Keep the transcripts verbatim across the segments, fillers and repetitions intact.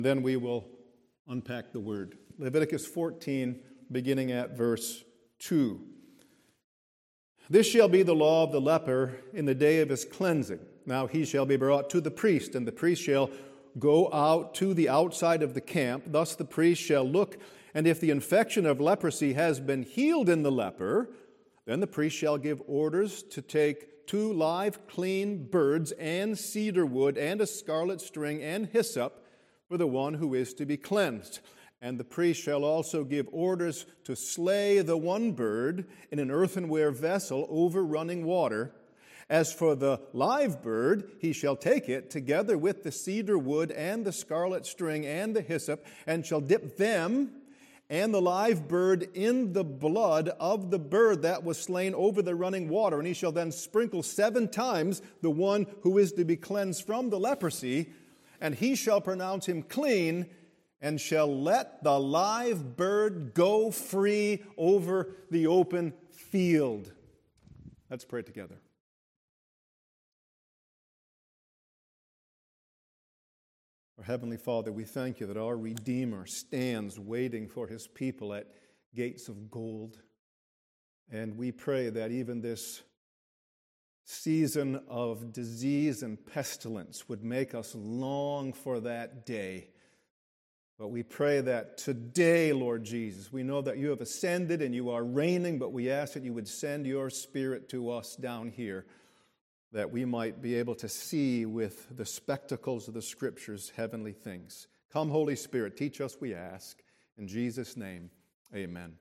Then we will unpack the word. Leviticus fourteen, beginning at verse two. This shall be the law of the leper in the day of his cleansing. Now he shall be brought to the priest, and the priest shall go out to the outside of the camp. Thus the priest shall look, and if the infection of leprosy has been healed in the leper, then the priest shall give orders to take two live, clean birds and cedar wood and a scarlet string and hyssop for the one who is to be cleansed. And the priest shall also give orders to slay the one bird in an earthenware vessel over running water. As for the live bird, he shall take it together with the cedar wood and the scarlet string and the hyssop, and shall dip them and the live bird in the blood of the bird that was slain over the running water. And he shall then sprinkle seven times the one who is to be cleansed from the leprosy, and he shall pronounce him clean, and shall let the live bird go free over the open field. Let's pray together. Our Heavenly Father, we thank you that our Redeemer stands waiting for his people at gates of gold. And we pray that even this season of disease and pestilence would make us long for that day. But we pray that today, Lord Jesus, we know that you have ascended and you are reigning, but we ask that you would send your Spirit to us down here, that we might be able to see with the spectacles of the Scriptures heavenly things. Come, Holy Spirit, teach us, we ask. In Jesus' name, amen.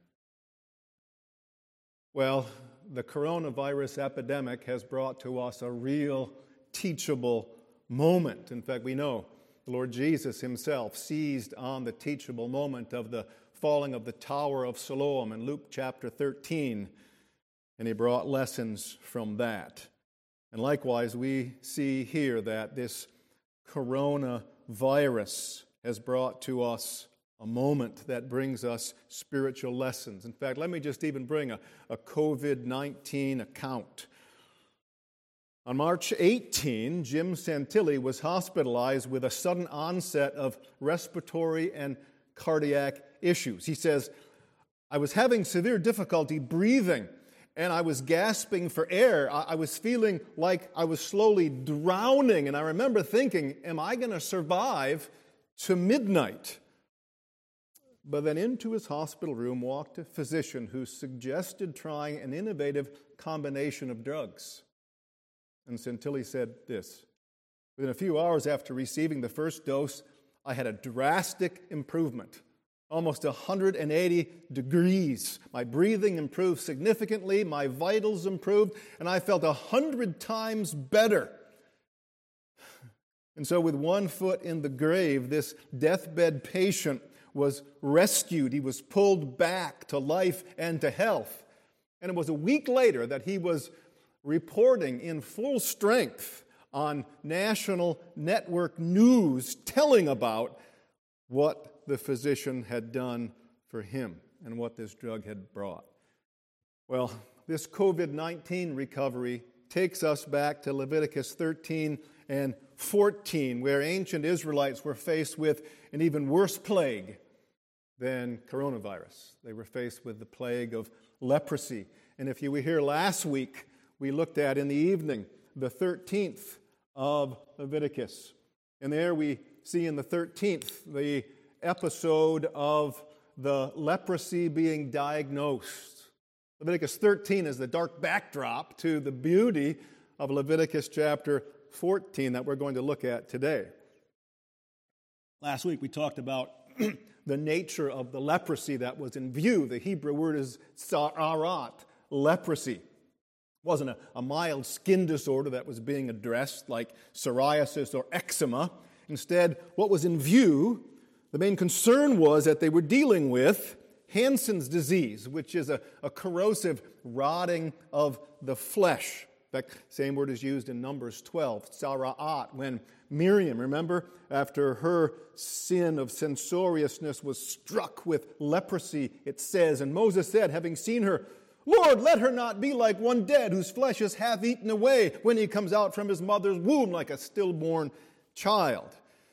Well, the coronavirus epidemic has brought to us a real teachable moment. In fact, we know the Lord Jesus himself seized on the teachable moment of the falling of the Tower of Siloam in Luke chapter thirteen, and he brought lessons from that. And likewise, we see here that this coronavirus has brought to us a moment that brings us spiritual lessons. In fact, let me just even bring a, a covid nineteen account. On March eighteenth, Jim Santilli was hospitalized with a sudden onset of respiratory and cardiac issues. He says, I was having severe difficulty breathing, and I was gasping for air. I was feeling like I was slowly drowning, and I remember thinking, am I going to survive to midnight? But then into his hospital room walked a physician who suggested trying an innovative combination of drugs. And Santilli said this, within a few hours after receiving the first dose, I had a drastic improvement. Almost one hundred eighty degrees. My breathing improved significantly, my vitals improved, and I felt a hundred times better. And so with one foot in the grave, this deathbed patient was rescued. He was pulled back to life and to health. And it was a week later that he was reporting in full strength on national network news, telling about what the physician had done for him and what this drug had brought. Well, this covid nineteen recovery takes us back to Leviticus thirteen and fourteen, where ancient Israelites were faced with an even worse plague than coronavirus. They were faced with the plague of leprosy. And if you were here last week, we looked at in the evening the thirteenth of Leviticus. And there we see in the thirteenth the episode of the leprosy being diagnosed. Leviticus thirteen is the dark backdrop to the beauty of Leviticus chapter fourteen that we're going to look at today. Last week we talked about the nature of the leprosy that was in view. The Hebrew word is sa'arat, leprosy. It wasn't a, a mild skin disorder that was being addressed like psoriasis or eczema. Instead, what was in view, the main concern was that they were dealing with Hansen's disease, which is a, a corrosive rotting of the flesh. In fact, same word is used in Numbers twelve, sara'at, when Miriam, remember, after her sin of censoriousness was struck with leprosy, it says, and Moses said, having seen her, Lord, let her not be like one dead whose flesh is half eaten away when he comes out from his mother's womb like a stillborn child.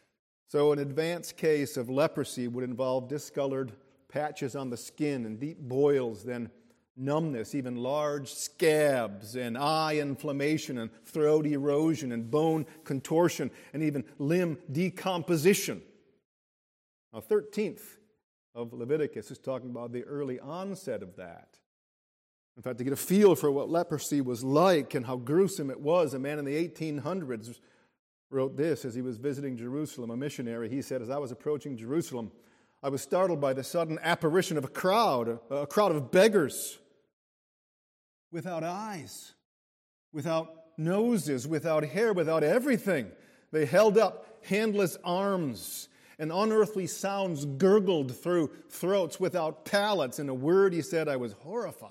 So an advanced case of leprosy would involve discolored patches on the skin and deep boils, then numbness, even large scabs and eye inflammation and throat erosion and bone contortion and even limb decomposition. Now, thirteenth of Leviticus is talking about the early onset of that. In fact, to get a feel for what leprosy was like and how gruesome it was, a man in the eighteen hundreds wrote this as he was visiting Jerusalem, a missionary. He said, "As I was approaching Jerusalem, I was startled by the sudden apparition of a crowd, a, a crowd of beggars without eyes, without noses, without hair, without everything. They held up handless arms, and unearthly sounds gurgled through throats without palates. In a word, he said, I was horrified."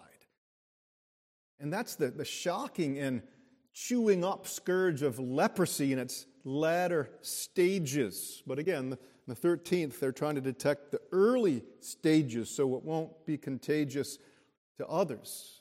And that's the, the shocking and chewing up scourge of leprosy in its latter stages. But again, the, the thirteenth, they're trying to detect the early stages so it won't be contagious to others.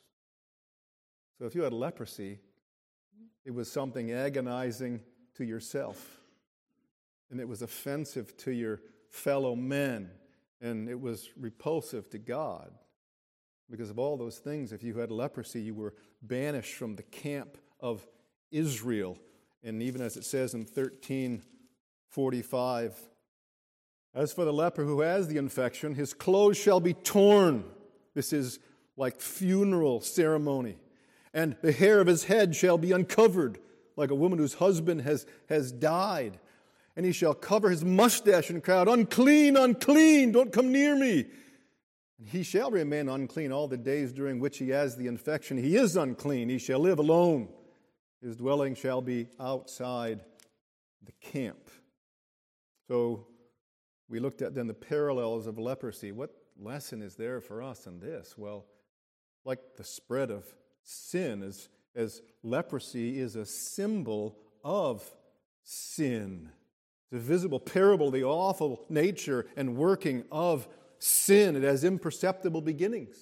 So if you had leprosy, it was something agonizing to yourself, and it was offensive to your fellow men, and it was repulsive to God. Because of all those things, if you had leprosy, you were banished from the camp of Israel. And even as it says in thirteen forty-five, as for the leper who has the infection, his clothes shall be torn. This is like funeral ceremony. And the hair of his head shall be uncovered, like a woman whose husband has, has died. And he shall cover his mustache and cry out, "Unclean, unclean, don't come near me." And he shall remain unclean all the days during which he has the infection. He is unclean. He shall live alone. His dwelling shall be outside the camp. So we looked at then the parallels of leprosy. What lesson is there for us in this? Well, like the spread of sin, as, as leprosy is a symbol of sin. It's a visible parable, the awful nature and working of sin. It has imperceptible beginnings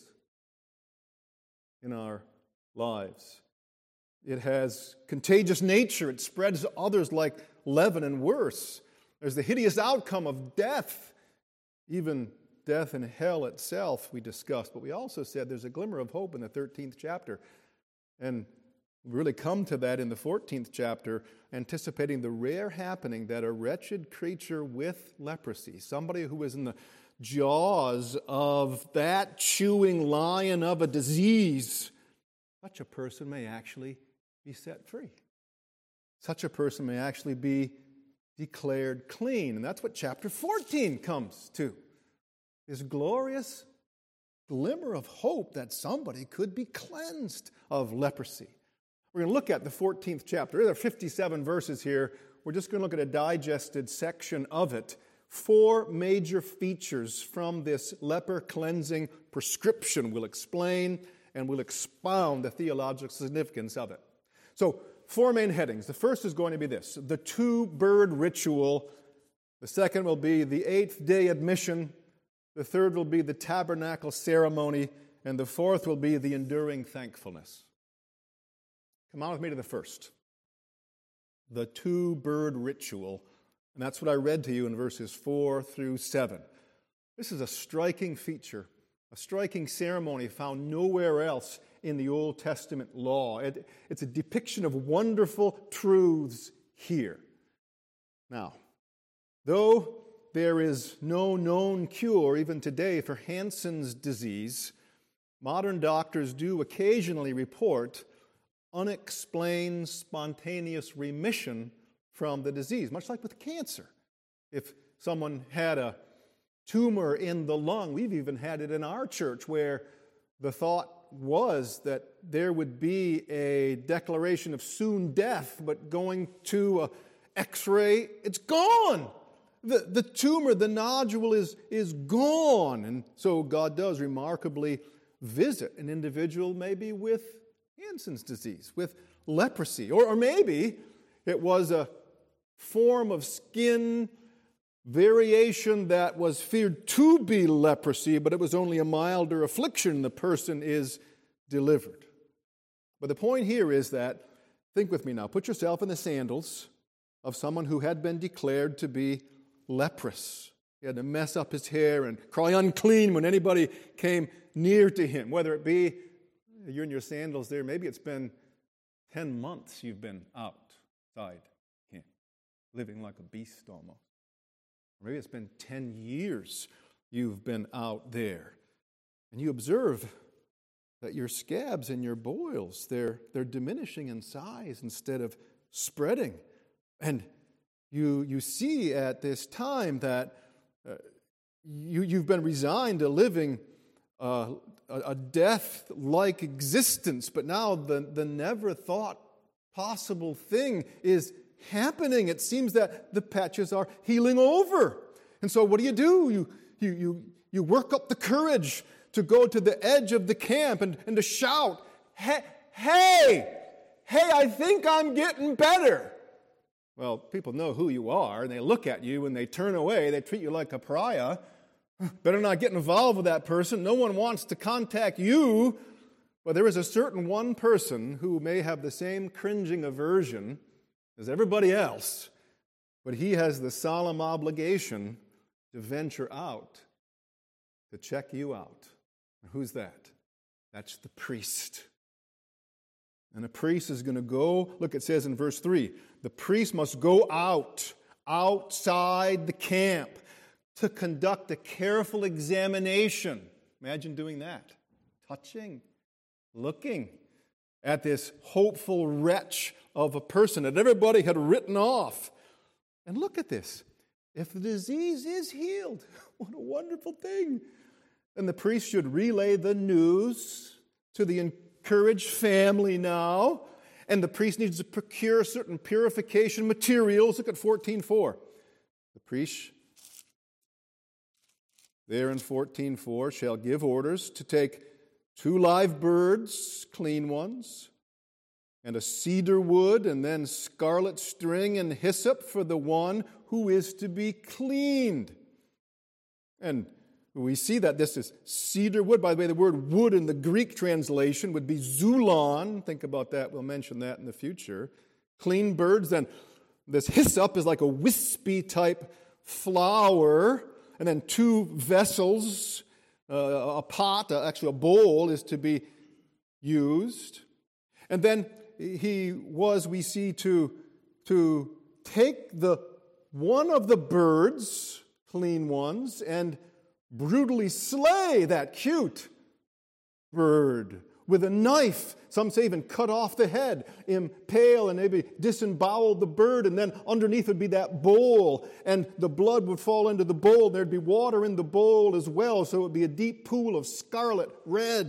in our lives. It has contagious nature. It spreads to others like leaven and worse. There's the hideous outcome of death, even death in hell itself we discussed. But we also said there's a glimmer of hope in the thirteenth chapter. And we really come to that in the fourteenth chapter, anticipating the rare happening that a wretched creature with leprosy, somebody who is in the jaws of that chewing lion of a disease, such a person may actually be set free. Such a person may actually be declared clean. And that's what chapter fourteen comes to. This glorious glimmer of hope that somebody could be cleansed of leprosy. We're going to look at the fourteenth chapter. There are fifty-seven verses here. We're just going to look at a digested section of it. Four major features from this leper cleansing prescription we'll explain, and we'll expound the theological significance of it. So, four main headings. The first is going to be this: the two-bird ritual. The second will be the eighth-day admission. The third will be the tabernacle ceremony. And the fourth will be the enduring thankfulness. Come on with me to the first. The two-bird ritual. And that's what I read to you in verses four through seven. This is a striking feature, a striking ceremony found nowhere else in the Old Testament law. It, it's a depiction of wonderful truths here. Now, though there is no known cure even today for Hansen's disease, modern doctors do occasionally report unexplained spontaneous remission from the disease, much like with cancer. If someone had a tumor in the lung, we've even had it in our church where the thought was that there would be a declaration of soon death, but going to an x-ray, it's gone. The, the tumor, the nodule is, is gone. And so God does remarkably visit an individual maybe with Hansen's disease, with leprosy, or, or maybe it was a form of skin variation that was feared to be leprosy, but it was only a milder affliction. The person is delivered. But the point here is that, think with me now, put yourself in the sandals of someone who had been declared to be leprous. He had to mess up his hair and cry unclean when anybody came near to him, whether it be you're in your sandals there, maybe it's been ten months you've been outside camp, living like a beast almost. Or maybe it's been ten years you've been out there. And you observe that your scabs and your boils, they're, they're diminishing in size instead of spreading. And you, you see at this time that uh, you, you've been resigned to living uh, a, a death-like existence, but now the, the never-thought possible thing is happening. It seems that the patches are healing over. And so what do you do? You, you, you, you work up the courage to go to the edge of the camp and, and to shout, hey, hey, hey, I think I'm getting better. Well, people know who you are, and they look at you and they turn away. They treat you like a pariah. Better not get involved with that person. No one wants to contact you. But there is a certain one person who may have the same cringing aversion as everybody else, but he has the solemn obligation to venture out, to check you out. Who's that? That's the priest. And the priest is going to go, look, it says in verse three, the priest must go out, outside the camp, to conduct a careful examination. Imagine doing that. Touching, looking at this hopeful wretch of a person that everybody had written off. And look at this. If the disease is healed, what a wonderful thing. And the priest should relay the news to the encouraged family now. And the priest needs to procure certain purification materials. Look at fourteen four. The priest, there in fourteen four, shall give orders to take two live birds, clean ones, and a cedar wood, and then scarlet string and hyssop for the one who is to be cleaned. And we see that this is cedar wood. By the way, the word wood in the Greek translation would be zulon. Think about that. We'll mention that in the future. Clean birds. Then this hyssop is like a wispy type flower. And then two vessels, uh, a pot, uh, actually a bowl is to be used. And then he was, we see, to, to take the one of the birds, clean ones, and brutally slay that cute bird with a knife. Some say even cut off the head, impale and maybe disembowel the bird, and then underneath would be that bowl, and the blood would fall into the bowl. There'd be water in the bowl as well, so it would be a deep pool of scarlet red.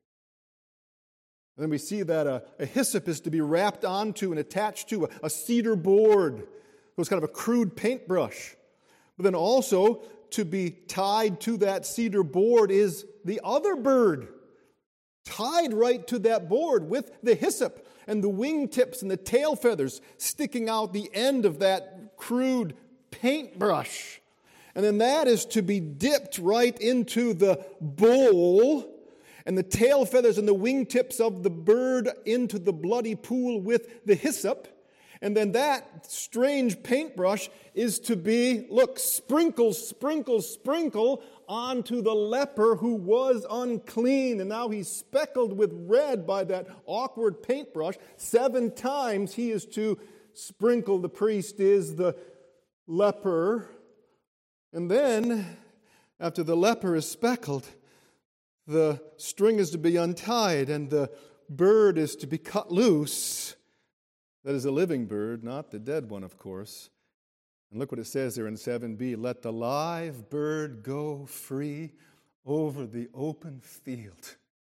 And then we see that a, a hyssop is to be wrapped onto and attached to a, a cedar board. It was kind of a crude paintbrush. But then also to be tied to that cedar board is the other bird, tied right to that board with the hyssop and the wingtips and the tail feathers sticking out the end of that crude paintbrush. And then that is to be dipped right into the bowl, and the tail feathers and the wingtips of the bird into the bloody pool with the hyssop. And then that strange paintbrush is to be, look, sprinkle, sprinkle, sprinkle onto the leper who was unclean. And now he's speckled with red by that awkward paintbrush. Seven times he is to sprinkle. The priest is the leper. And then, after the leper is speckled, the string is to be untied and the bird is to be cut loose. That is a living bird, not the dead one, of course. And look what it says there in seven b. Let the live bird go free over the open field.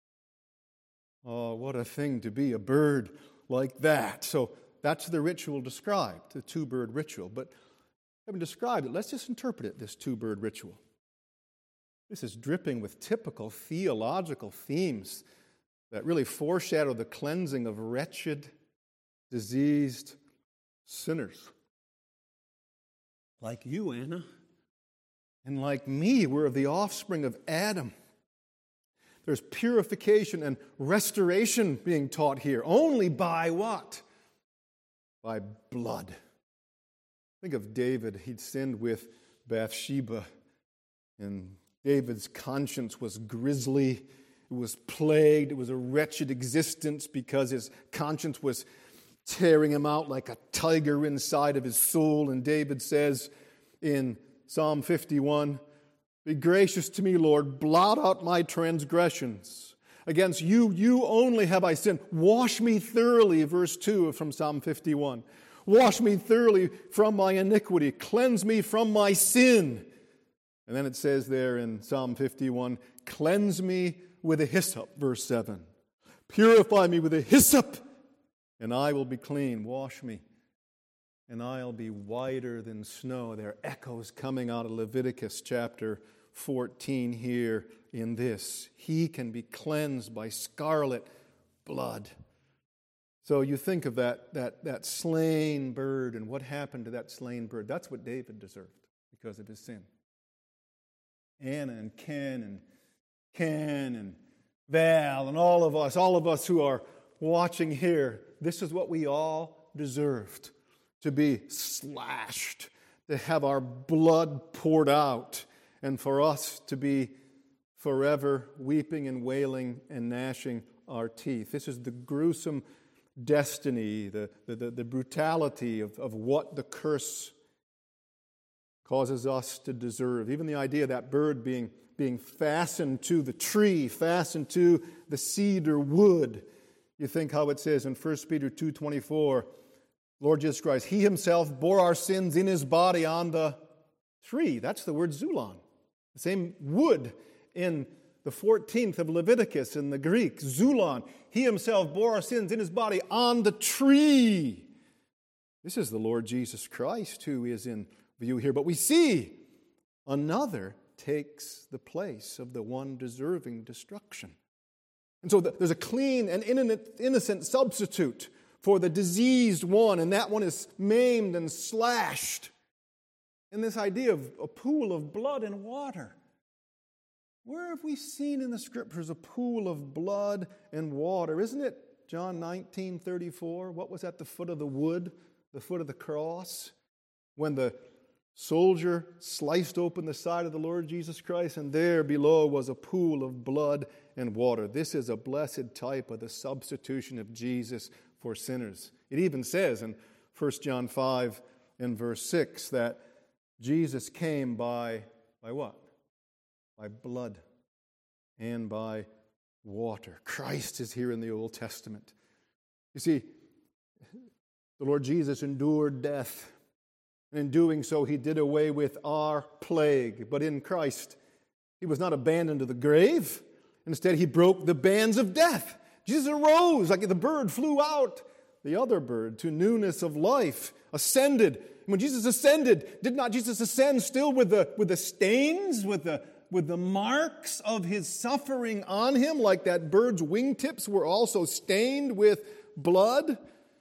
Oh, what a thing to be a bird like that. So that's the ritual described, the two-bird ritual. But having described it, let's just interpret it, this two-bird ritual. This is dripping with typical theological themes that really foreshadow the cleansing of wretched, diseased sinners. Like you, Anna, and like me, we're of the offspring of Adam. There's purification and restoration being taught here. Only by what? By blood. Think of David. He'd sinned with Bathsheba. And David's conscience was grisly. It was plagued. It was a wretched existence because his conscience was tearing him out like a tiger inside of his soul. And David says in Psalm fifty-one, "Be gracious to me, Lord. Blot out my transgressions. Against you, you only have I sinned. Wash me thoroughly," verse two from Psalm fifty-one. "Wash me thoroughly from my iniquity. Cleanse me from my sin." And then it says there in Psalm fifty-one, "Cleanse me with a hyssop," verse seven. "Purify me with a hyssop, and I will be clean. Wash me, and I'll be whiter than snow." There are echoes coming out of Leviticus chapter fourteen here in this. He can be cleansed by scarlet blood. So you think of that, that, that slain bird and what happened to that slain bird. That's what David deserved because of his sin. Anna and Ken and Ken and Val and all of us, all of us who are watching here, this is what we all deserved. To be slashed, to have our blood poured out, and for us to be forever weeping and wailing and gnashing our teeth. This is the gruesome destiny, the, the, the brutality of, of what the curse causes us to deserve. Even the idea of that bird being, being fastened to the tree, fastened to the cedar wood. You think how it says in First Peter two twenty-four, Lord Jesus Christ, He Himself bore our sins in His body on the tree. That's the word zulon. The same wood in the fourteenth of Leviticus in the Greek, zulon. He Himself bore our sins in His body on the tree. This is the Lord Jesus Christ who is in view here. But we see another takes the place of the one deserving destruction. And so there's a clean and innocent substitute for the diseased one, and that one is maimed and slashed. And this idea of a pool of blood and water. Where have we seen in the Scriptures a pool of blood and water? Isn't it John nineteen thirty-four? What was at the foot of the wood, the foot of the cross? When the soldier sliced open the side of the Lord Jesus Christ, and there below was a pool of blood and water. This is a blessed type of the substitution of Jesus for sinners. It even says in First John five and verse six that Jesus came by, by what? By blood and by water. Christ is here in the Old Testament. You see, the Lord Jesus endured death. And in doing so, He did away with our plague. But in Christ, He was not abandoned to the grave. Instead, He broke the bands of death. Jesus arose like the bird flew out, the other bird, to newness of life, ascended. And when Jesus ascended, did not Jesus ascend still with the, with the stains, with the, with the marks of His suffering on Him, like that bird's wingtips were also stained with blood?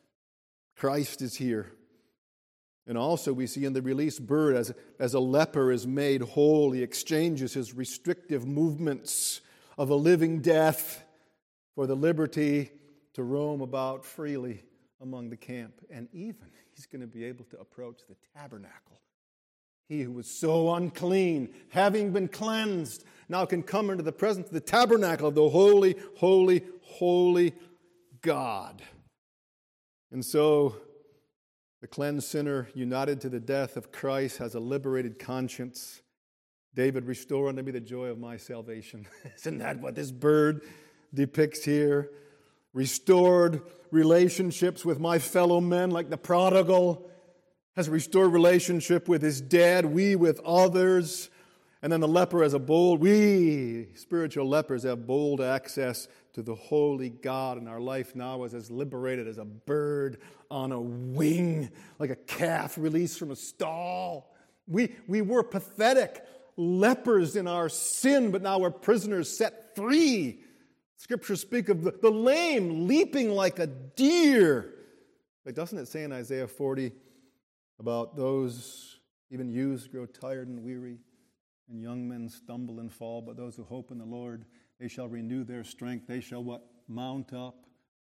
Christ is here. And also we see in the released bird, as, as a leper is made whole, he exchanges his restrictive movements of a living death for the liberty to roam about freely among the camp. And even he's going to be able to approach the tabernacle. He who was so unclean, having been cleansed, now can come into the presence of the tabernacle of the holy, holy, holy God. And so the cleansed sinner, united to the death of Christ, has a liberated conscience. David, restore unto me the joy of my salvation. Isn't that what this bird depicts here? Restored relationships with my fellow men, like the prodigal has restored relationship with his dad, we with others. And then the leper has a bold, we spiritual lepers have bold access to the holy God, and our life now is as liberated as a bird on a wing, like a calf released from a stall. We, we were pathetic lepers in our sin, but now we're prisoners set free. Scriptures speak of the, the lame leaping like a deer. But doesn't it say in Isaiah forty about those, even youths grow tired and weary, and young men stumble and fall, but those who hope in the Lord, they shall renew their strength. They shall what? Mount up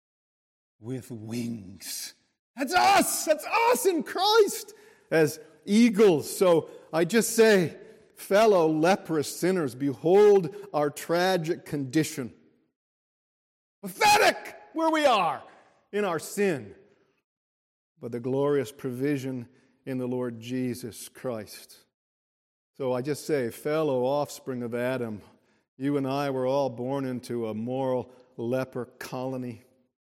with wings. That's us! That's us in Christ as eagles. So I just say, fellow leprous sinners, behold our tragic condition. Pathetic where we are in our sin, but the glorious provision in the Lord Jesus Christ. So I just say, fellow offspring of Adam, you and I were all born into a moral leper colony.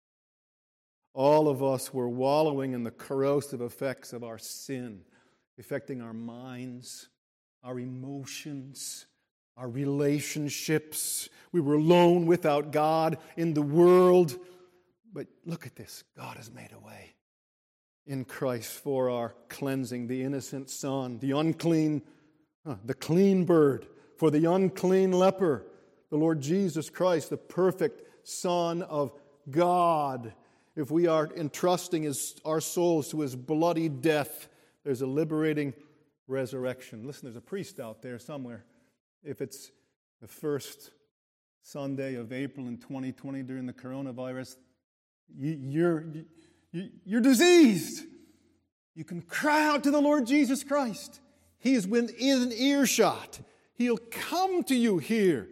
All of us were wallowing in the corrosive effects of our sin, affecting our minds, our emotions, our relationships. We were alone without God in the world. But look at this. God has made a way in Christ for our cleansing. The innocent son, the unclean, huh, the clean bird, for the unclean leper, the Lord Jesus Christ, the perfect Son of God. If we are entrusting his, our souls to his bloody death, there's a liberating resurrection. Listen, there's a priest out there somewhere. If it's the first Sunday of April in twenty twenty during the coronavirus, you, you're, you, you're diseased. You can cry out to the Lord Jesus Christ. He is within earshot. He'll come to you here.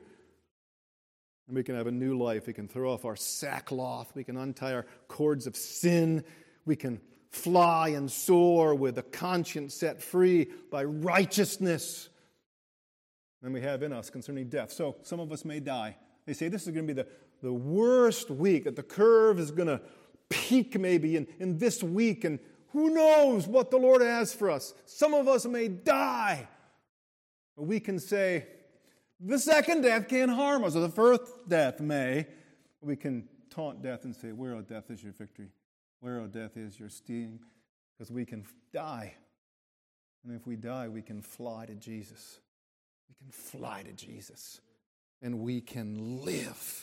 And we can have a new life. We can throw off our sackcloth. We can untie our cords of sin. We can fly and soar with a conscience set free by righteousness. Then we have in us concerning death. So some of us may die. They say this is going to be the, the worst week, that the curve is going to peak maybe in, in this week, and who knows what the Lord has for us. Some of us may die. But we can say, the second death can't harm us, or the first death may. We can taunt death and say, where, O death, is your victory? Where, O death, is your sting? Because we can die. And if we die, we can fly to Jesus. We can fly to Jesus. And we can live.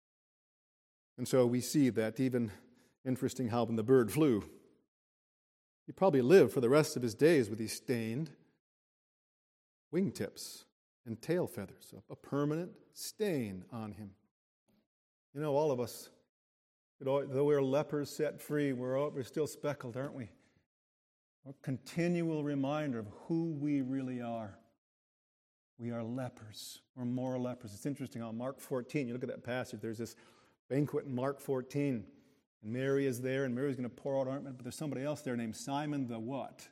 And so we see that even, interesting how when the bird flew, he probably lived for the rest of his days with these stained wingtips and tail feathers, a permanent stain on him. You know, all of us, though we're lepers set free, we're, all, we're still speckled, aren't we? A continual reminder of who we really are. We are lepers. We're moral lepers. It's interesting how Mark fourteen, you look at that passage, there's this banquet in Mark fourteen, and Mary is there, and Mary's going to pour out ointment, but there's somebody else there named Simon the what?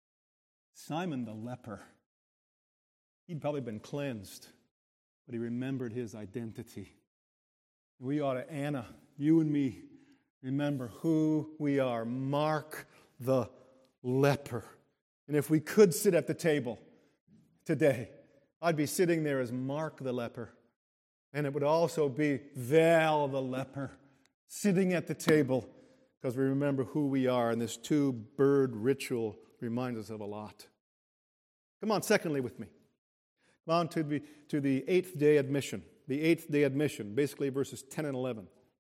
Simon the leper. He'd probably been cleansed, but he remembered his identity. We ought to, Anna, you and me, remember who we are. Mark the leper. And if we could sit at the table today, I'd be sitting there as Mark the leper. And it would also be Val the leper sitting at the table, because we remember who we are. And this two-bird ritual reminds us of a lot. Come on, secondly with me. Come on to the, to the eighth day admission. The eighth day admission, basically verses ten and eleven.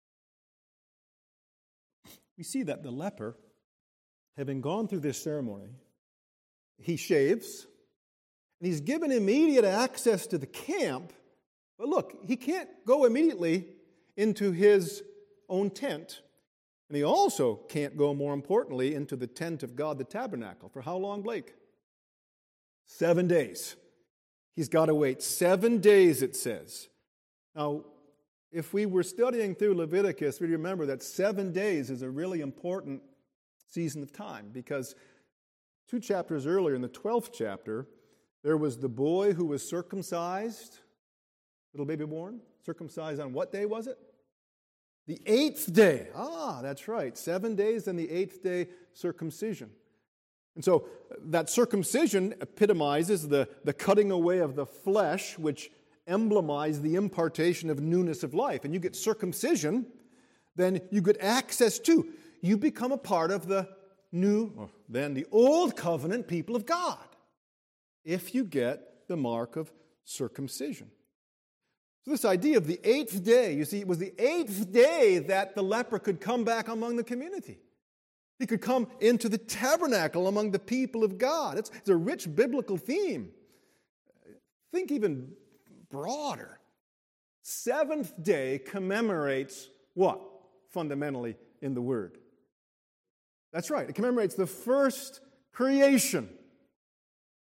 We see that the leper, having gone through this ceremony, he shaves, and he's given immediate access to the camp. But look, he can't go immediately into his own tent. And he also can't go, more importantly, into the tent of God, the tabernacle. For how long, Blake? Seven days. He's got to wait seven days, it says. Now, if we were studying through Leviticus, we remember that seven days is a really important season of time, because two chapters earlier, in the twelfth chapter, there was the boy who was circumcised, little baby born, circumcised on what day was it? The eighth day. Ah, that's right. Seven days and the eighth day circumcision. And so that circumcision epitomizes the, the cutting away of the flesh, which emblemized the impartation of newness of life. And you get circumcision, then you get access to. You become a part of the new, or then the old covenant people of God, if you get the mark of circumcision. So this idea of the eighth day, you see, it was the eighth day that the leper could come back among the community. He could come into the tabernacle among the people of God. It's, it's a rich biblical theme. Think even broader. Seventh day commemorates what, fundamentally, in the Word? That's right. It commemorates the first creation.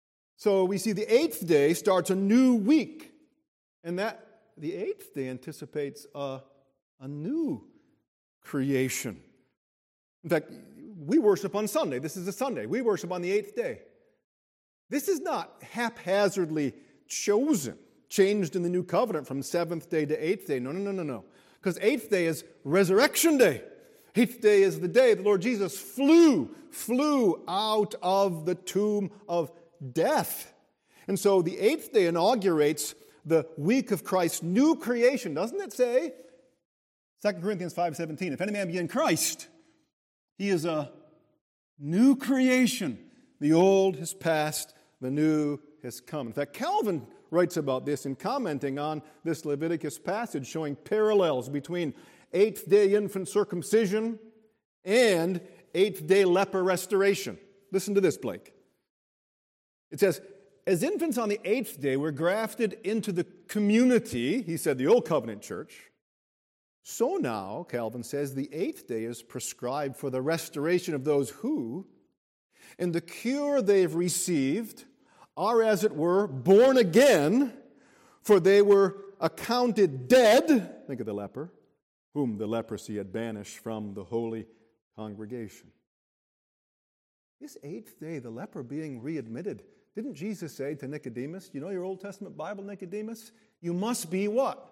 So we see the eighth day starts a new week. And that the eighth day anticipates a, a new creation. In fact, we worship on Sunday. This is a Sunday. We worship on the eighth day. This is not haphazardly chosen, changed in the new covenant from seventh day to eighth day. No, no, no, no, no. Because eighth day is resurrection day. Eighth day is the day the Lord Jesus flew, flew out of the tomb of death. And so the eighth day inaugurates the week of Christ's new creation. Doesn't it say, Second Corinthians five seventeen, if any man be in Christ, he is a new creation. The old has passed, the new has come. In fact, Calvin writes about this in commenting on this Leviticus passage, showing parallels between eighth day infant circumcision and eighth day leper restoration. Listen to this, Blake. It says, as infants on the eighth day were grafted into the community, he said the Old Covenant church, so now, Calvin says, the eighth day is prescribed for the restoration of those who, in the cure they've received, are, as it were, born again, for they were accounted dead, think of the leper, whom the leprosy had banished from the holy congregation. This eighth day, the leper being readmitted, didn't Jesus say to Nicodemus, you know your Old Testament Bible, Nicodemus? You must be what?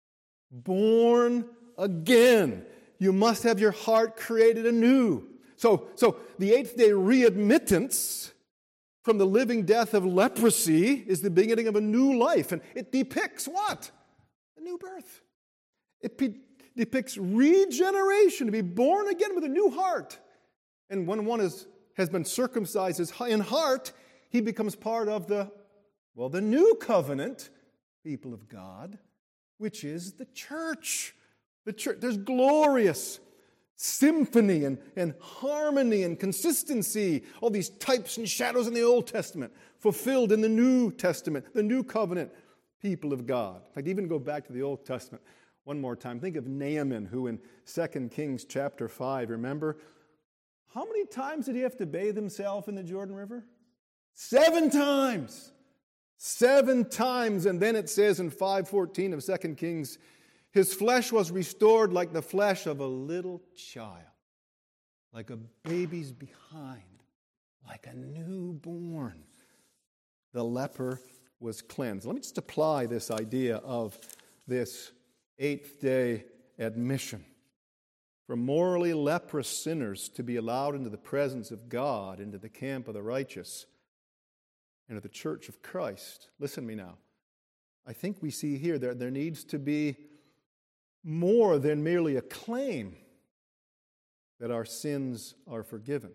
Born again. You must have your heart created anew. So, so the eighth day readmittance from the living death of leprosy is the beginning of a new life. And it depicts what? A new birth. It pe- depicts regeneration, to be born again with a new heart. And when one is, has been circumcised in heart, he becomes part of the, well, the new covenant people of God, which is the church. The church. There's glorious symphony and, and harmony and consistency, all these types and shadows in the Old Testament, fulfilled in the New Testament, the new covenant people of God. In fact, even go back to the Old Testament one more time. Think of Naaman, who in Second Kings chapter five, remember, how many times did he have to bathe himself in the Jordan River? Seven times. Seven times. And then it says in five fourteen of Second Kings, his flesh was restored like the flesh of a little child, like a baby's behind, like a newborn. The leper was cleansed. Let me just apply this idea of this eighth day admission. For morally leprous sinners to be allowed into the presence of God, into the camp of the righteous, into the church of Christ. Listen to me now. I think we see here that there needs to be more than merely a claim that our sins are forgiven.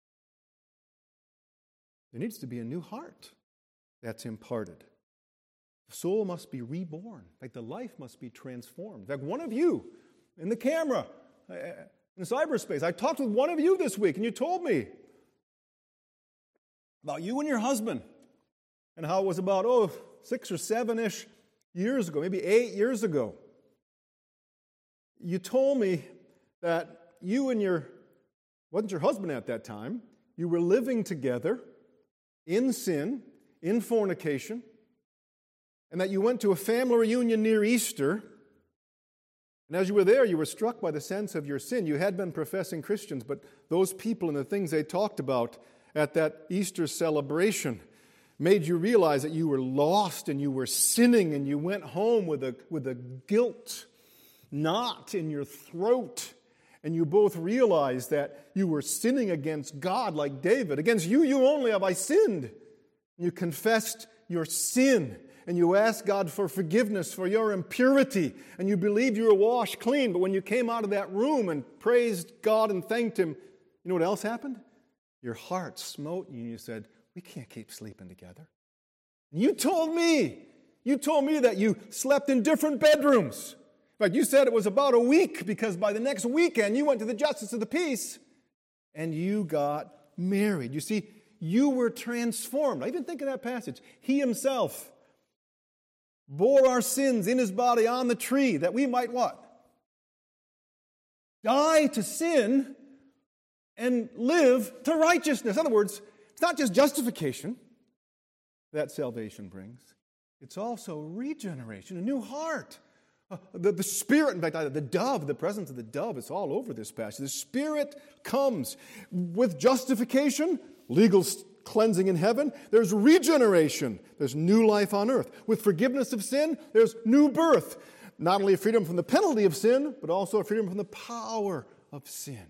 There needs to be a new heart that's imparted. The soul must be reborn. Like the life must be transformed. In fact, one of you in the camera, in cyberspace, I talked with one of you this week, and you told me about you and your husband and how it was about, oh, six or seven-ish years ago, maybe eight years ago. You told me that you and your, wasn't your husband at that time, you were living together in sin, in fornication, and that you went to a family reunion near Easter, and as you were there, you were struck by the sense of your sin. You had been professing Christians, but those people and the things they talked about at that Easter celebration made you realize that you were lost and you were sinning, and you went home with a, with a guilt knot in your throat, and you both realized that you were sinning against God like David. Against you, you only have I sinned. You confessed your sin, and you asked God for forgiveness for your impurity, and you believed you were washed clean. But when you came out of that room and praised God and thanked Him, you know what else happened? Your heart smote you, and you said, we can't keep sleeping together. And you told me, you told me that you slept in different bedrooms. In fact, you said it was about a week, because by the next weekend you went to the justice of the peace and you got married. You see, you were transformed. I even think of that passage. He Himself bore our sins in His body on the tree, that we might what? Die to sin and live to righteousness. In other words, it's not just justification. that salvation brings. It's also regeneration, a new heart. Uh, the, the Spirit, in fact, the dove, the presence of the dove, it's all over this passage. The Spirit comes with justification, legal cleansing in heaven. There's regeneration. There's new life on earth. With forgiveness of sin, there's new birth. Not only freedom from the penalty of sin, but also freedom from the power of sin.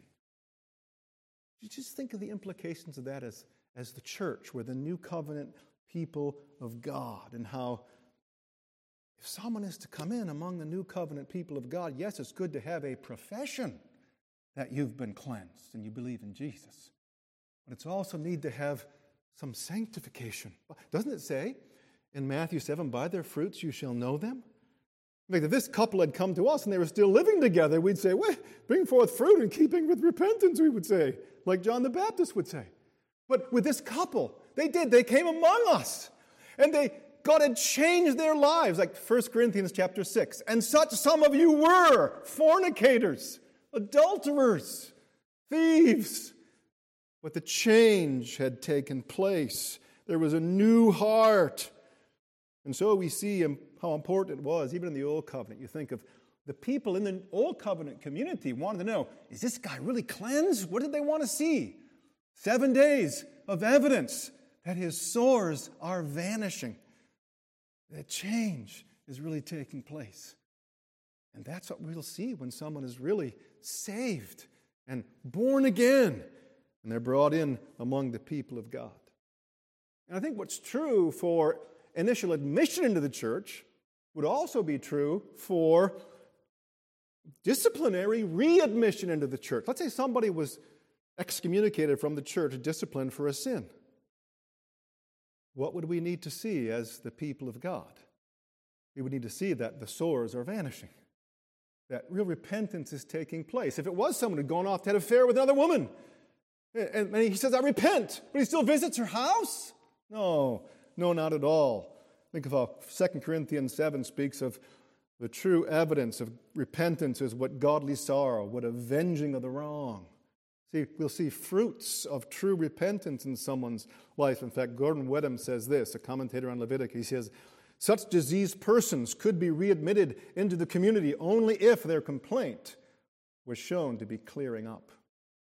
You just think of the implications of that as, as the church. We're the new covenant people of God, and how if someone is to come in among the new covenant people of God, yes, it's good to have a profession that you've been cleansed and you believe in Jesus. But it's also need to have some sanctification. Doesn't it say in Matthew seven, by their fruits you shall know them? In fact, if this couple had come to us and they were still living together, we'd say, well, bring forth fruit in keeping with repentance, we would say, like John the Baptist would say. But with this couple, they did. They came among us. And they God had changed their lives, like First Corinthians chapter six. And such some of you were fornicators, adulterers, thieves. But the change had taken place. There was a new heart. And so we see how important it was, even in the Old Covenant. You think of the people in the Old Covenant community wanted to know, is this guy really cleansed? What did they want to see? Seven days of evidence that his sores are vanishing. That change is really taking place. And that's what we'll see when someone is really saved and born again, and they're brought in among the people of God. And I think what's true for initial admission into the church would also be true for disciplinary readmission into the church. Let's say somebody was excommunicated from the church, disciplined for a sin. What would we need to see as the people of God? We would need to see that the sores are vanishing, that real repentance is taking place. If it was someone who had gone off to have an affair with another woman, and he says, I repent, but he still visits her house? No, no, not at all. Think of how Second Corinthians seven speaks of the true evidence of repentance is what godly sorrow, what avenging of the wrong. See, we'll see fruits of true repentance in someone's life. In fact, Gordon Wedham says this, a commentator on Leviticus. He says, such diseased persons could be readmitted into the community only if their complaint was shown to be clearing up.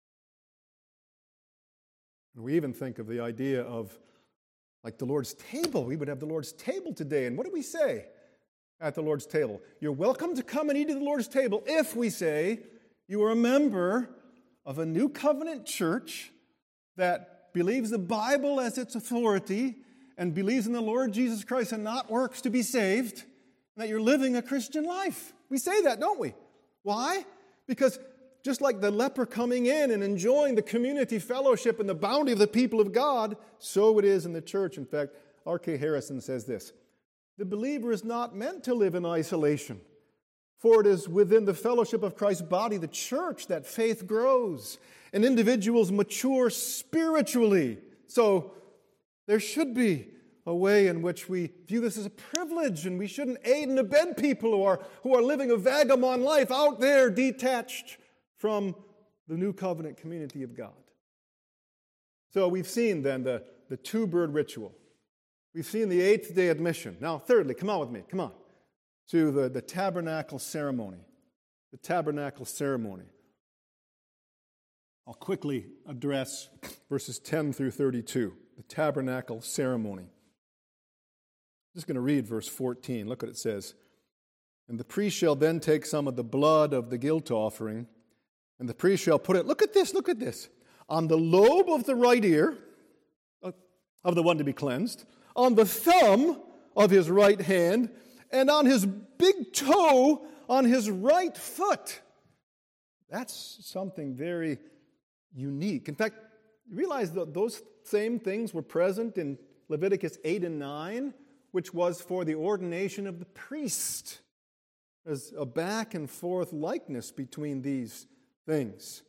And we even think of the idea of, like the Lord's table. We would have the Lord's table today. And what do we say at the Lord's table? You're welcome to come and eat at the Lord's table if, we say, you are a member of a new covenant church that believes the Bible as its authority and believes in the Lord Jesus Christ and not works to be saved, and that you're living a Christian life. We say that, don't we? Why? Because just like the leper coming in and enjoying the community fellowship and the bounty of the people of God, so it is in the church. In fact, R K Harrison says this, the believer is not meant to live in isolation. For it is within the fellowship of Christ's body, the church, that faith grows and individuals mature spiritually. So there should be a way in which we view this as a privilege, and we shouldn't aid and abet people who are, who are living a vagabond life out there detached from the new covenant community of God. So we've seen then the, the two-bird ritual. We've seen the eighth day admission. Now, thirdly, come on with me, come on. To the, the tabernacle ceremony. The tabernacle ceremony. I'll quickly address verses ten through thirty-two. The tabernacle ceremony. I'm just going to read verse fourteen. Look what it says. And the priest shall then take some of the blood of the guilt offering, and the priest shall put it, look at this, look at this, on the lobe of the right ear of the one to be cleansed, on the thumb of his right hand, and on his big toe on his right foot. That's something very unique. In fact, you realize that those same things were present in Leviticus eight and nine, which was for the ordination of the priest. There's a back and forth likeness between these things.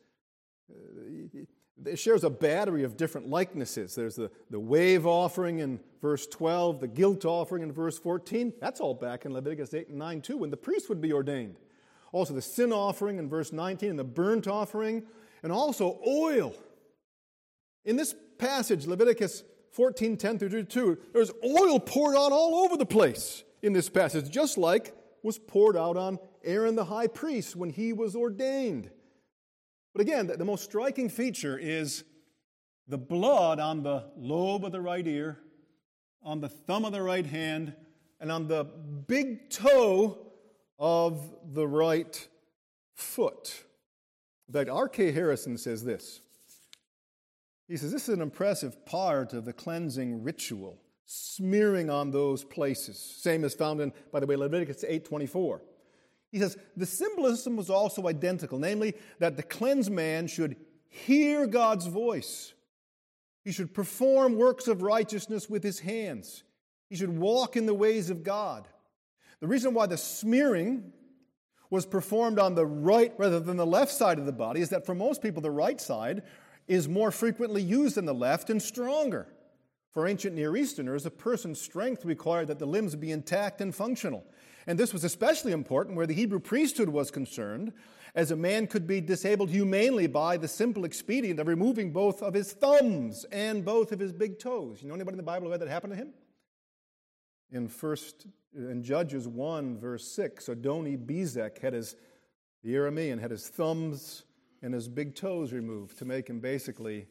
It shares a battery of different likenesses. There's the, the wave offering in verse twelve, the guilt offering in verse fourteen. That's all back in Leviticus eight and nine too, when the priest would be ordained. Also the sin offering in verse nineteen, and the burnt offering, and also oil. In this passage, Leviticus fourteen, ten through thirty-two, there's oil poured out all over the place in this passage, just like was poured out on Aaron the high priest when he was ordained. But again, the, the most striking feature is the blood on the lobe of the right ear, on the thumb of the right hand, and on the big toe of the right foot. In fact, R K Harrison says this. He says, this is an impressive part of the cleansing ritual, smearing on those places. Same as found in, by the way, Leviticus eight twenty-four. He says, the symbolism was also identical, namely that the cleansed man should hear God's voice. He should perform works of righteousness with his hands. He should walk in the ways of God. The reason why the smearing was performed on the right rather than the left side of the body is that for most people, the right side is more frequently used than the left and stronger. For ancient Near Easterners, a person's strength required that the limbs be intact and functional. And this was especially important where the Hebrew priesthood was concerned, as a man could be disabled humanely by the simple expedient of removing both of his thumbs and both of his big toes. You know anybody in the Bible who had that happen to him? In first in Judges one, verse six, Adoni Bezek had his, the Aramean, had his thumbs and his big toes removed to make him basically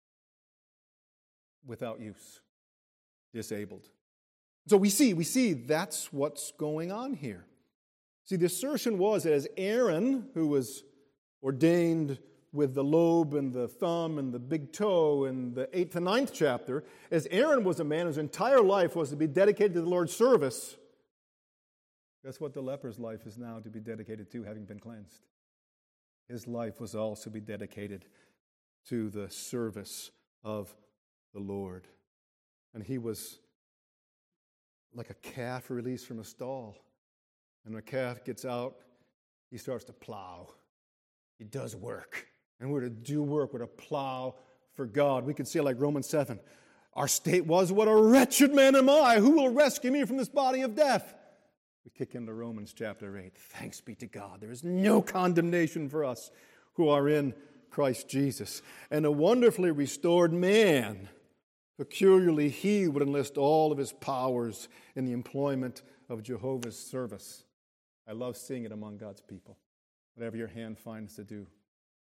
without use, disabled. So we see, we see that's what's going on here. See, the assertion was that as Aaron, who was ordained with the lobe and the thumb and the big toe in the eighth and ninth chapter, as Aaron was a man whose entire life was to be dedicated to the Lord's service, that's what the leper's life is now to be dedicated to, having been cleansed. His life was also to be dedicated to the service of the Lord. And he was like a calf released from a stall. And when a calf gets out, he starts to plow. He does work. And we're to do work. We're to plow for God. We can see it like Romans seven. Our state was, what a wretched man am I. Who will rescue me from this body of death? We kick into Romans chapter eight. Thanks be to God. There is no condemnation for us who are in Christ Jesus. And a wonderfully restored man, peculiarly he would enlist all of his powers in the employment of Jehovah's service. I love seeing it among God's people. Whatever your hand finds to do,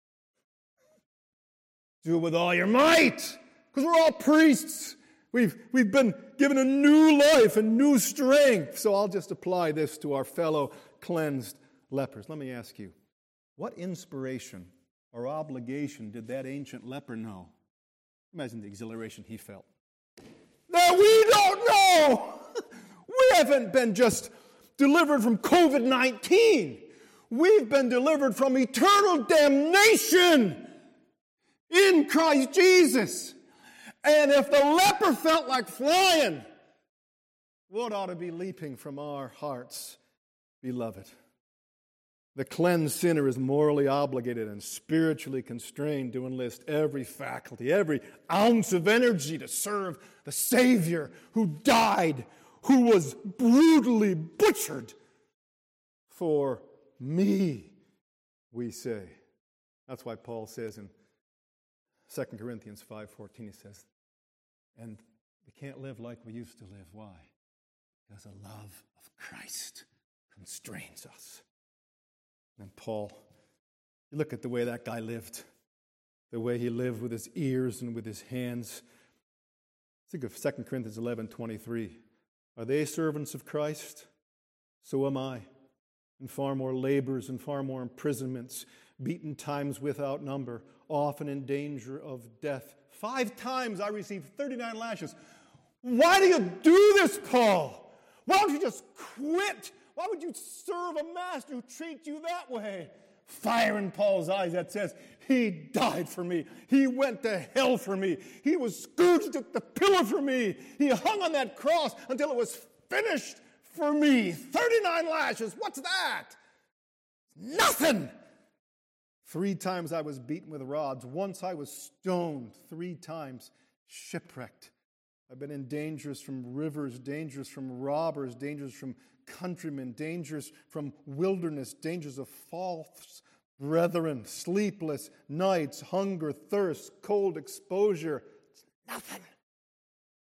do it with all your might, because we're all priests. We've, we've been given a new life and new strength. So I'll just apply this to our fellow cleansed lepers. Let me ask you, what inspiration or obligation did that ancient leper know? Imagine the exhilaration he felt. That we don't know! We haven't been just delivered from covid nineteen. We've been delivered from eternal damnation in Christ Jesus. And if the leper felt like flying, what ought to be leaping from our hearts, beloved? The cleansed sinner is morally obligated and spiritually constrained to enlist every faculty, every ounce of energy to serve the Savior who died, who was brutally butchered for me, we say. That's why Paul says in Second Corinthians five fourteen, he says, and we can't live like we used to live. Why? Because the love of Christ constrains us. And Paul, you look at the way that guy lived, the way he lived with his ears and with his hands. Think of Second Corinthians eleven twenty-three. Are they servants of Christ? So am I. And far more labors and far more imprisonments, beaten times without number, often in danger of death. Five times I received thirty-nine lashes. Why do you do this, Paul? Why don't you just quit? Why would you serve a master who treats you that way? Fire in Paul's eyes that says, he died for me. He went to hell for me. He was scourged at the pillar for me. He hung on that cross until it was finished for me. thirty-nine lashes, what's that? Nothing. Three times I was beaten with rods. Once I was stoned. Three times shipwrecked. I've been in dangers from rivers, dangers from robbers, dangers from countrymen, dangers from wilderness, dangers of false brethren, sleepless nights, hunger, thirst, cold exposure. It's nothing.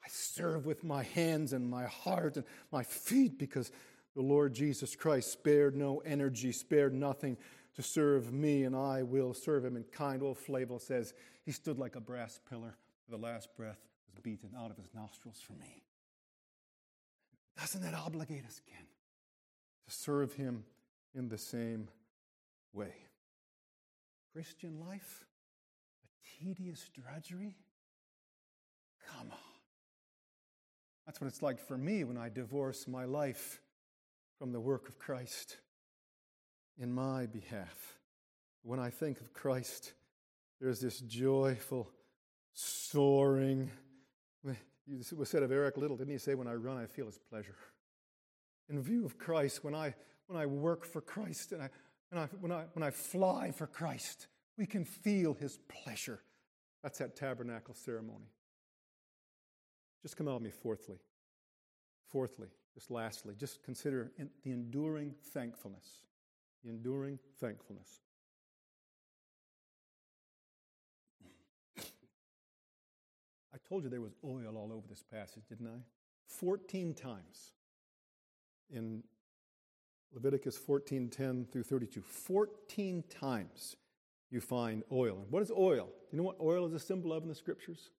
I serve with my hands and my heart and my feet because the Lord Jesus Christ spared no energy, spared nothing to serve me, and I will serve him. And kind old Flavel says, he stood like a brass pillar, for the last breath was beaten out of his nostrils for me. Doesn't that obligate us again to serve him in the same way? Christian life, a tedious drudgery? Come on. That's what it's like for me when I divorce my life from the work of Christ in my behalf. When I think of Christ, there's this joyful, soaring. It was said of Eric Liddell, didn't he say, when I run, I feel his pleasure. In view of Christ, when I when I work for Christ, and I, and I, when, I, when I fly for Christ, we can feel his pleasure. That's that tabernacle ceremony. Just come out with me fourthly. Fourthly, just lastly, just consider the enduring thankfulness. The enduring thankfulness. I told you there was oil all over this passage, didn't I? Fourteen times in Leviticus fourteen ten through thirty-two. Fourteen times you find oil. And what is oil? Do you know what oil is a symbol of in the Scriptures?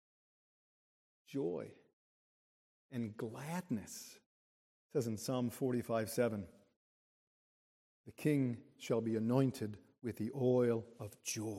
Joy and gladness. It says in Psalm forty-five seven, the king shall be anointed with the oil of joy.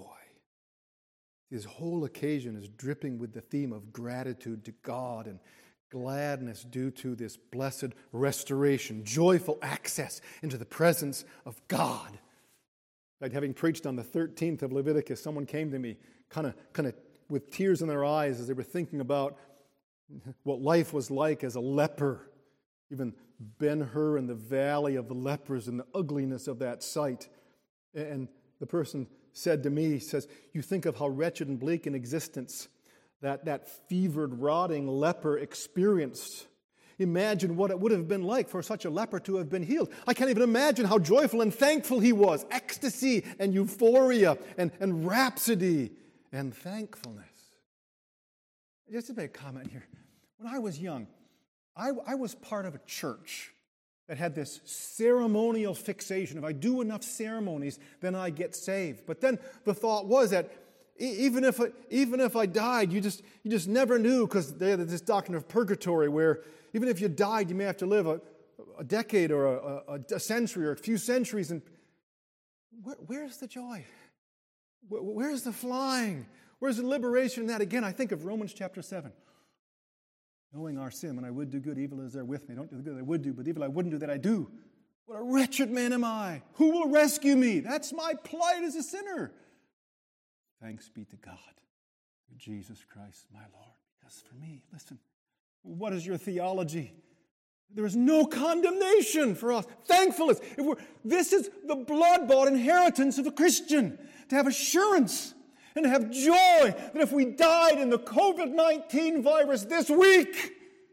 His whole occasion is dripping with the theme of gratitude to God and gladness due to this blessed restoration, joyful access into the presence of God. In fact, having preached on the thirteenth of Leviticus, someone came to me kind of kind of with tears in their eyes as they were thinking about what life was like as a leper, even Ben-Hur in the valley of the lepers and the ugliness of that sight. And the person said to me, he says, you think of how wretched and bleak in existence that, that fevered, rotting leper experienced. Imagine what it would have been like for such a leper to have been healed. I can't even imagine how joyful and thankful he was. Ecstasy and euphoria and, and rhapsody and thankfulness. Just to make a comment here. When I was young, I, I was part of a church that had this ceremonial fixation. If I do enough ceremonies, then I get saved. But then the thought was that even if I, even if I died, you just you just never knew, because they had this doctrine of purgatory where even if you died, you may have to live a, a decade or a, a, a century or a few centuries. And where, where's the joy? Where, where's the flying? Where's the liberation in that? Again, I think of Romans chapter seven. Knowing our sin, when I would do good, evil is there with me. Don't do the good I would do, but evil I wouldn't do that I do. What a wretched man am I. Who will rescue me? That's my plight as a sinner. Thanks be to God, through Jesus Christ, my Lord. Because for me, listen, what is your theology? There is no condemnation for us. Thankfulness. If we're, this is the blood-bought inheritance of a Christian, to have assurance and to have joy that if we died in the covid nineteen virus this week,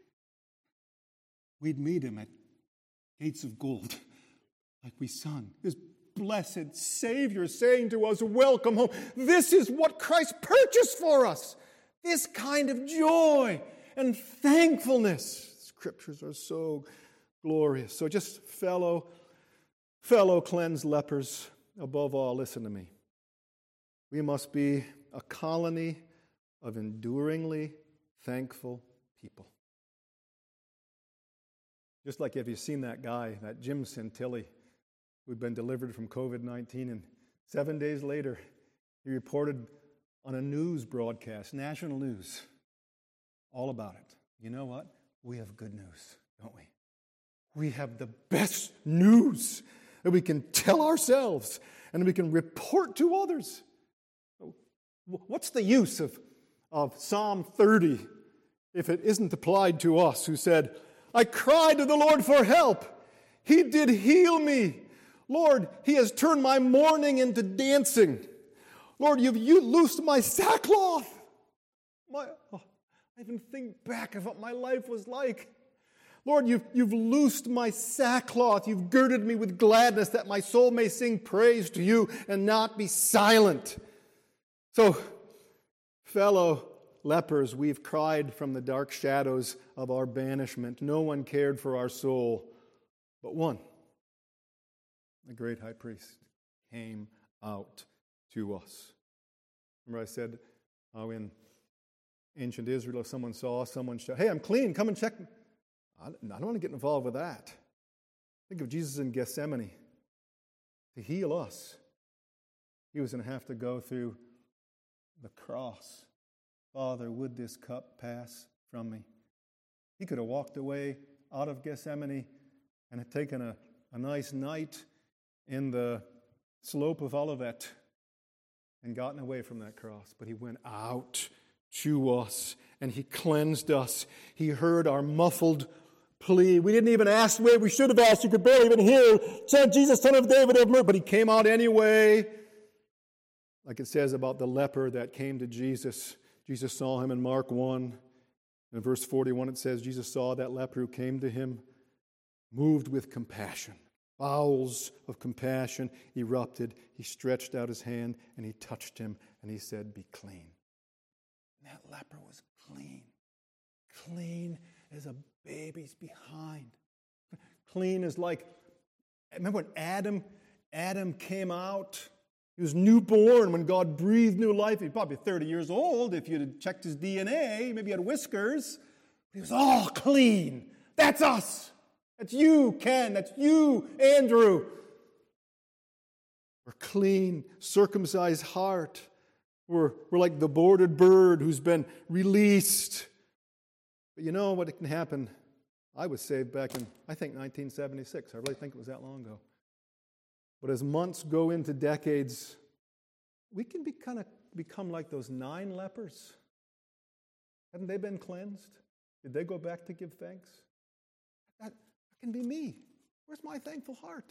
we'd meet him at gates of gold, like we sung. This blessed Savior saying to us, welcome home. This is what Christ purchased for us. This kind of joy and thankfulness. Scriptures are so glorious. So just fellow, fellow cleansed lepers, above all, listen to me. We must be a colony of enduringly thankful people. Just like if you've seen that guy, that Jim Santilli, who'd been delivered from covid nineteen, and seven days later, he reported on a news broadcast, national news, all about it. You know what? We have good news, don't we? We have the best news that we can tell ourselves and we can report to others. What's the use of, of Psalm thirty if it isn't applied to us, who said, I cried to the Lord for help. He did heal me. Lord, He has turned my mourning into dancing. Lord, you've you loosed my sackcloth. My, oh, I even think back of what my life was like. Lord, you've, you've loosed my sackcloth. You've girded me with gladness that my soul may sing praise to you and not be silent. So, fellow lepers, we've cried from the dark shadows of our banishment. No one cared for our soul, but one, the great high priest, came out to us. Remember I said how in ancient Israel, if someone saw someone shout, "Hey, I'm clean, come and check me." I don't want to get involved with that. Think of Jesus in Gethsemane. To heal us, he was going to have to go through the cross. "Father, would this cup pass from me?" He could have walked away out of Gethsemane and had taken a, a nice night in the slope of Olivet and gotten away from that cross. But he went out to us and he cleansed us. He heard our muffled plea. We didn't even ask the way we should have asked. You could barely even hear, "Son, Jesus, Son of David, have mercy." But he came out anyway. Like it says about the leper that came to Jesus. Jesus saw him in Mark one. In verse forty-one it says, Jesus saw that leper who came to him, moved with compassion. Bowels of compassion erupted. He stretched out his hand and he touched him and he said, "Be clean." And that leper was clean. Clean as a baby's behind. Clean is like, remember when Adam, Adam came out? He was newborn when God breathed new life. He was probably thirty years old if you'd have checked his D N A. Maybe he had whiskers. But he was all clean. That's us. That's you, Ken. That's you, Andrew. We're clean, circumcised heart. We're, we're like the boarded bird who's been released. But you know what can happen? I was saved back in, I think, nineteen seventy-six. I really think it was that long ago. But as months go into decades, we can be kind of become like those nine lepers. Haven't they been cleansed? Did they go back to give thanks? That, that can be me. Where's my thankful heart?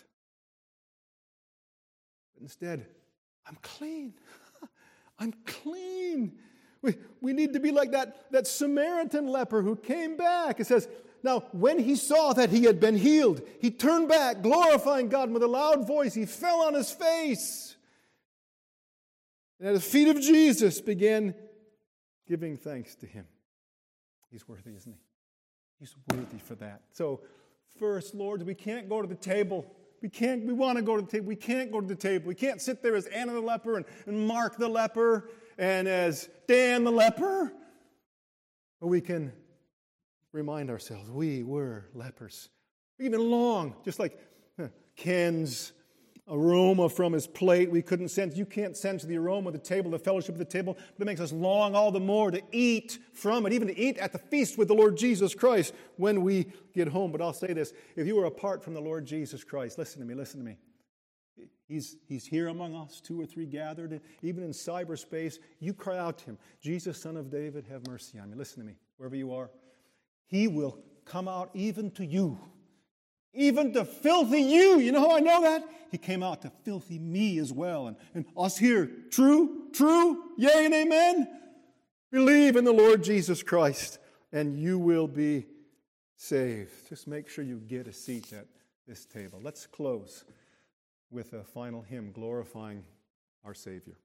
But instead, I'm clean. I'm clean. We, we need to be like that, that Samaritan leper who came back. It says, now, when he saw that he had been healed, he turned back, glorifying God, and with a loud voice, he fell on his face. And at the feet of Jesus began giving thanks to him. He's worthy, isn't he? He's worthy for that. So, first, Lord, we can't go to the table. We can't, we want to go to the table. We can't go to the table. We can't sit there as Anna the leper and, and Mark the leper and as Dan the leper. But we can remind ourselves, we were lepers. We even long, just like Ken's aroma from his plate, we couldn't sense. You can't sense the aroma of the table, the fellowship of the table, but it makes us long all the more to eat from it, even to eat at the feast with the Lord Jesus Christ when we get home. But I'll say this, if you are apart from the Lord Jesus Christ, listen to me, listen to me. He's, he's here among us, two or three gathered, even in cyberspace. You cry out to him, "Jesus, Son of David, have mercy on me." Listen to me, wherever you are. He will come out even to you. Even to filthy you. You know how I know that? He came out to filthy me as well. And, and us here. True? True? Yea and amen? Believe in the Lord Jesus Christ and you will be saved. Just make sure you get a seat at this table. Let's close with a final hymn glorifying our Savior.